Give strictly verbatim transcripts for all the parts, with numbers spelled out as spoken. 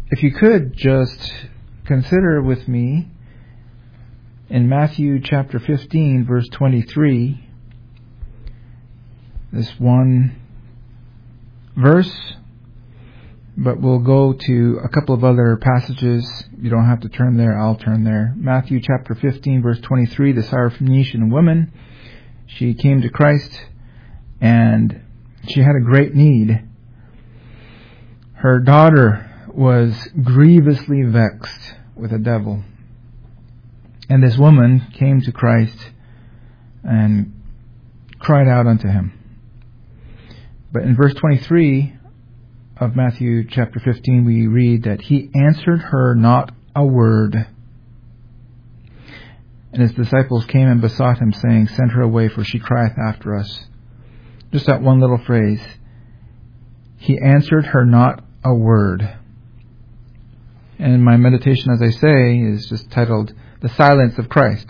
if you could just consider with me in Matthew chapter fifteen, verse twenty-three, this one verse, but we'll go to a couple of other passages. You don't have to turn there, I'll turn there. Matthew chapter fifteen, verse twenty-three, the Syrophoenician woman, she came to Christ and she had a great need. Her daughter was grievously vexed with a devil. And this woman came to Christ and cried out unto him. But in verse twenty-three of Matthew chapter fifteen, we read that he answered her not a word. And his disciples came and besought him, saying, Send her away, for she crieth after us. Just that one little phrase. He answered her not a word. And my meditation, as I say, is just titled, The Silence of Christ.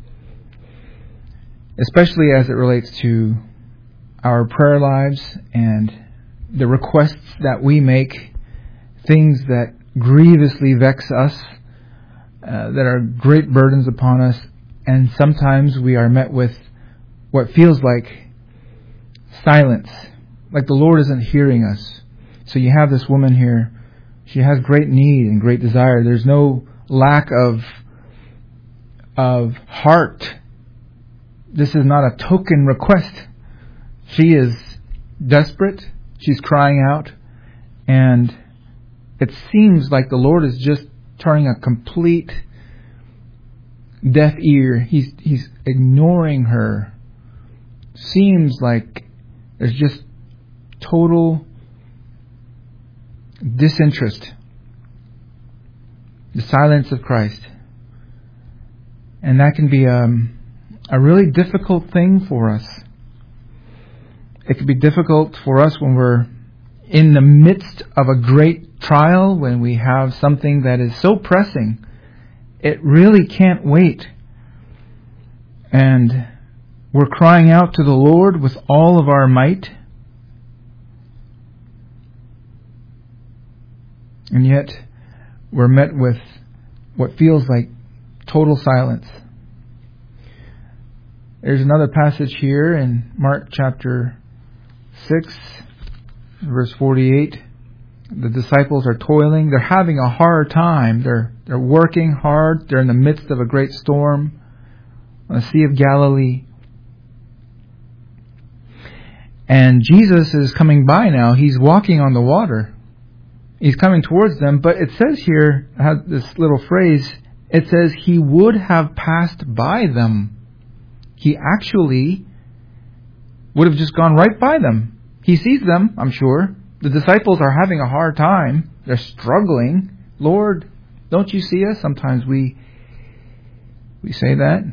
Especially as it relates to our prayer lives and the requests that we make, things that grievously vex us, uh, that are great burdens upon us, and sometimes we are met with what feels like silence, like the Lord isn't hearing us. So you have this woman here, she has great need and great desire. There's no lack of of heart. This is not a token request. She is desperate. She's crying out. And it seems like the Lord is just turning a complete deaf ear. He's, he's ignoring her. Seems like there's just total disinterest. The silence of Christ. And that can be um, a really difficult thing for us. It can be difficult for us when we're in the midst of a great trial, when we have something that is so pressing, it really can't wait. And we're crying out to the Lord with all of our might. And yet we're met with what feels like total silence. There's another passage here in Mark chapter six, verse forty-eight. The disciples are toiling. They're having a hard time. They're they're working hard. They're in the midst of a great storm on the Sea of Galilee. And Jesus is coming by now. He's walking on the water. He's coming towards them. But it says here, has this little phrase, it says he would have passed by them. He actually would have just gone right by them. He sees them, I'm sure. The disciples are having a hard time. They're struggling. Lord, don't you see us? Sometimes we we say that.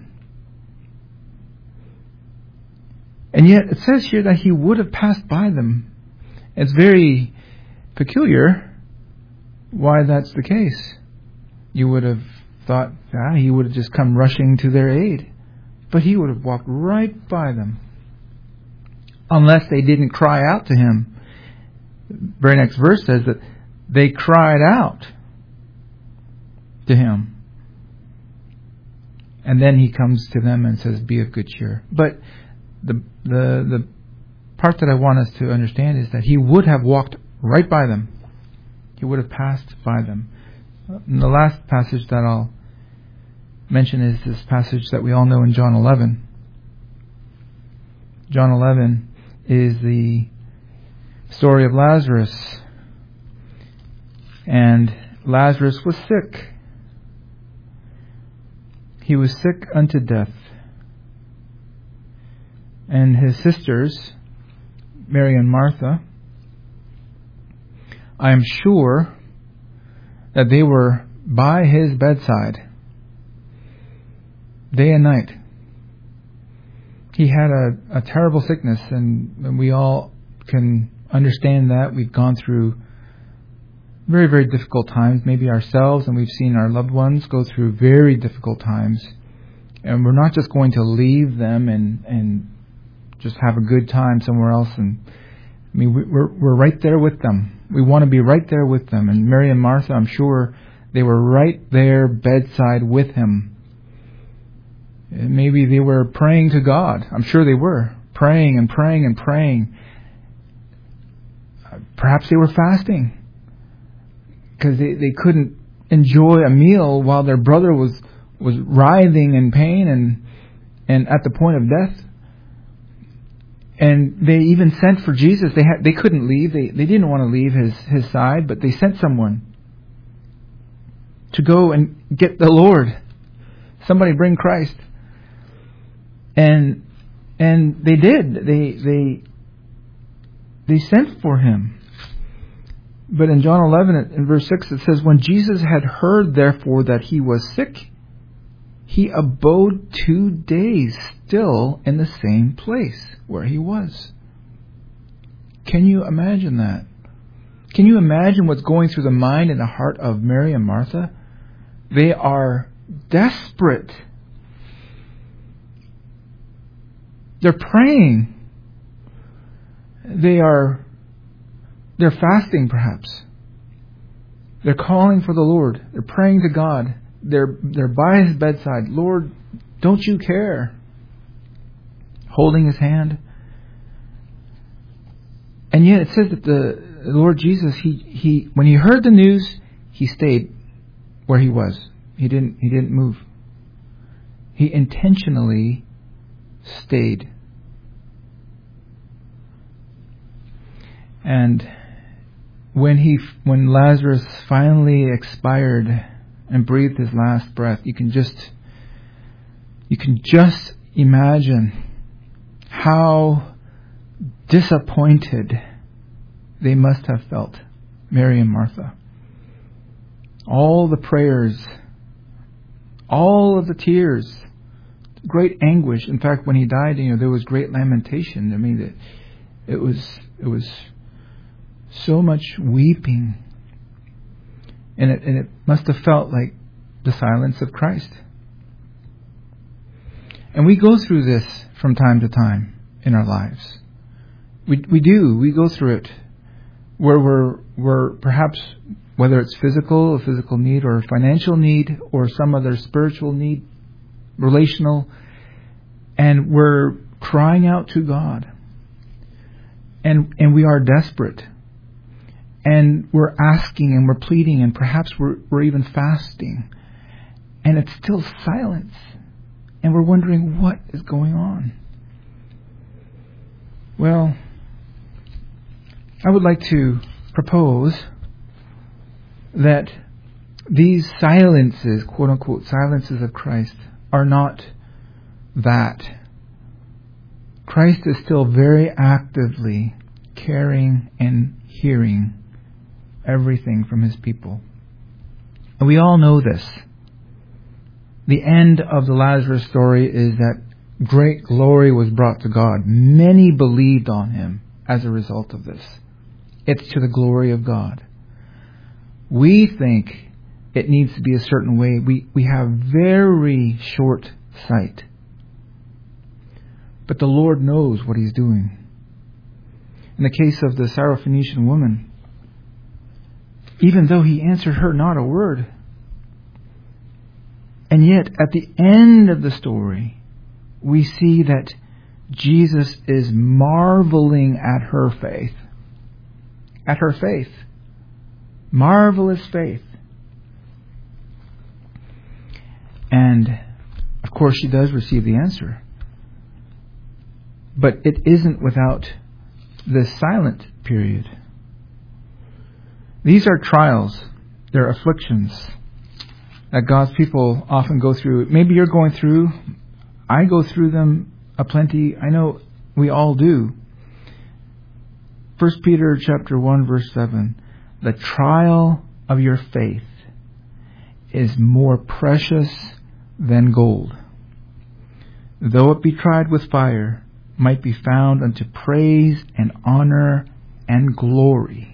And yet it says here that he would have passed by them. It's very peculiar why that's the case. You would have thought, ah, he would have just come rushing to their aid. But he would have walked right by them. Unless they didn't cry out to him. Very next verse says that they cried out to him. And then he comes to them and says, be of good cheer. But the the the part that I want us to understand is that he would have walked right by them. He would have passed by them. And the last passage that I'll mention is this passage that we all know in John eleven. John eleven is the story of Lazarus. And Lazarus was sick. He was sick unto death. And his sisters, Mary and Martha, I am sure that they were by his bedside day and night. He had a, a terrible sickness, and, and we all can understand that. We've gone through very, very difficult times, maybe ourselves, and we've seen our loved ones go through very difficult times. And we're not just going to leave them and, and just have a good time somewhere else and I mean, we're, we're right there with them. We want to be right there with them. And Mary and Martha, I'm sure they were right there bedside with him. And maybe they were praying to God. I'm sure they were. Praying and praying and praying. Perhaps they were fasting. Because they, they couldn't enjoy a meal while their brother was, was writhing in pain and, and at the point of death. And they even sent for Jesus. They had, they couldn't leave. They, they didn't want to leave his, his side, but they sent someone to go and get the Lord. Somebody bring Christ. And and they did. They they they sent for him. But in John eleven, in verse six, it says, when Jesus had heard, therefore, that he was sick, he abode two days still in the same place where he was. Can you imagine that? Can you imagine what's going through the mind and the heart of Mary and Martha? They are desperate. They're praying. They are they're fasting perhaps. They're calling for the Lord. They're praying to God. They're they're by his bedside. Lord, don't you care? Holding his hand. And yet it says that the Lord Jesus, he, he when he heard the news, he stayed where he was. He didn't he didn't move. He intentionally stayed. And when he when Lazarus finally expired and breathed his last breath, you can just you can just imagine how disappointed they must have felt, Mary and Martha. All the prayers, all of the tears, great anguish. In fact, when he died, you know, there was great lamentation. I mean, it, it was it was so much weeping, and it and it must have felt like the silence of Christ. And we go through this from time to time in our lives. We we do. We go through it where we're we're perhaps, whether it's physical, a physical need, or a financial need, or some other spiritual need, relational, and we're crying out to God. And and we are desperate. And we're asking and we're pleading, and perhaps we're we're even fasting. And it's still silence. And we're wondering what is going on. Well, I would like to propose that these silences, quote unquote, silences of Christ, are not that. Christ is still very actively caring and hearing everything from his people. And we all know this. The end of the Lazarus story is that great glory was brought to God. Many believed on him as a result of this. It's to the glory of God. We think it needs to be a certain way. We, we have very short sight. But the Lord knows what he's doing. In the case of the Syrophoenician woman, even though he answered her not a word, and yet at the end of the story, we see that Jesus is marveling at her faith. At her faith. Marvelous faith. And, of course, she does receive the answer. But it isn't without this silent period. These are trials. They're afflictions that God's people often go through. Maybe you're going through. I go through them aplenty. I know we all do. First Peter chapter one verse seven. The trial of your faith is more precious than gold. Though it be tried with fire, might be found unto praise and honor and glory.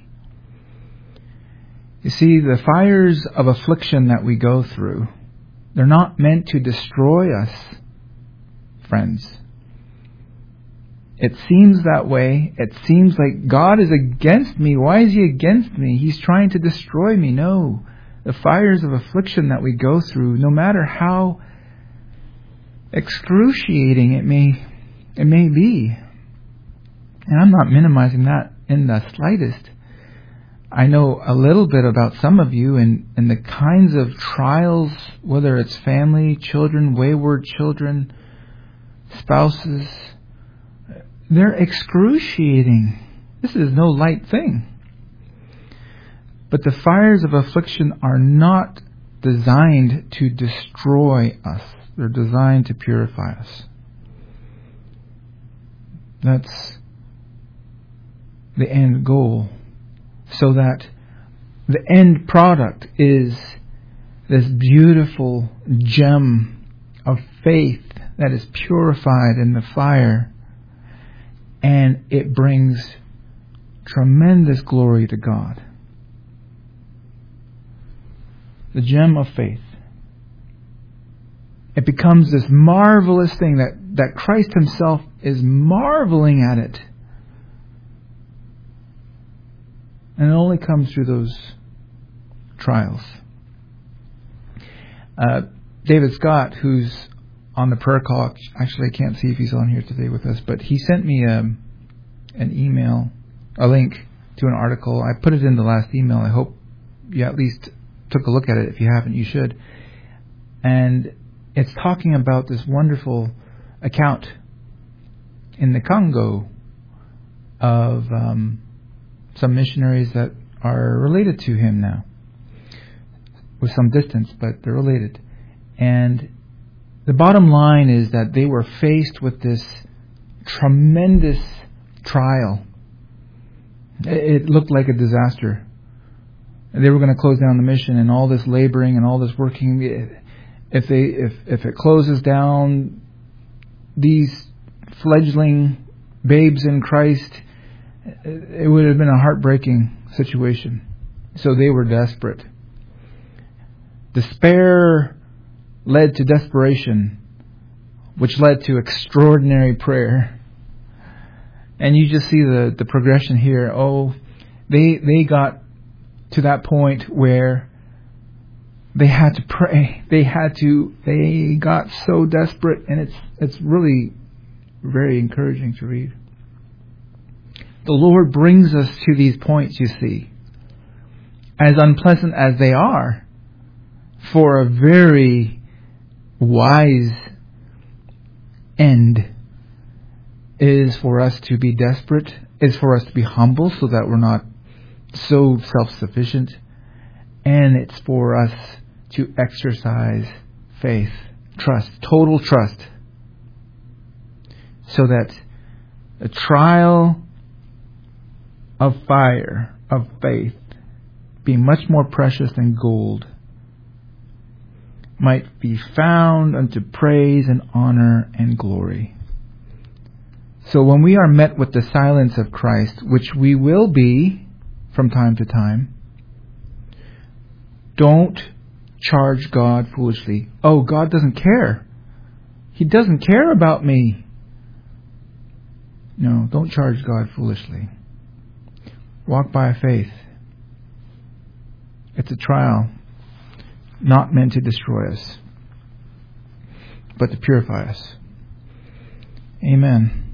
You see, the fires of affliction that we go through, they're not meant to destroy us, friends. It seems that way. It seems like God is against me. Why is He against me? He's trying to destroy me. No. The fires of affliction that we go through, no matter how excruciating it may it may be. And I'm not minimizing that in the slightest. I know a little bit about some of you and, and the kinds of trials, whether it's family, children, wayward children, spouses. They're excruciating. This is no light thing. But the fires of affliction are not designed to destroy us. They're designed to purify us. That's the end goal. So that the end product is this beautiful gem of faith that is purified in the fire. And it brings tremendous glory to God. The gem of faith. It becomes this marvelous thing that, that Christ Himself is marveling at it. And it only comes through those trials. Uh, David Scott, who's on the prayer call, actually I can't see if he's on here today with us, but he sent me a, an email, a link to an article. I put it in the last email. I hope you at least took a look at it. If you haven't, you should. And it's talking about this wonderful account in the Congo of um, some missionaries that are related to him now, with some distance, but they're related. And the bottom line is that they were faced with this tremendous trial. It looked like a disaster. They were going to close down the mission, and all this laboring and all this working. If they, if if it closes down, these fledgling babes in Christ, it would have been a heartbreaking situation. So they were desperate. Despair led to desperation, which led to extraordinary prayer. And you just see the, the progression here. Oh, they they got to that point where they had to pray. They had to. They got so desperate, and it's it's really very encouraging to read. The Lord brings us to these points, you see, as unpleasant as they are, for a very wise end. Is for us to be desperate, is for us to be humble so that we're not so self-sufficient, and it's for us to exercise faith, trust, total trust, so that the trial of fire, of faith, being much more precious than gold, might be found unto praise and honor and glory. So when we are met with the silence of Christ, which we will be from time to time, don't charge God foolishly. Oh, God doesn't care. He doesn't care about me. No, don't charge God foolishly. Walk by faith. It's a trial, not meant to destroy us, but to purify us. Amen.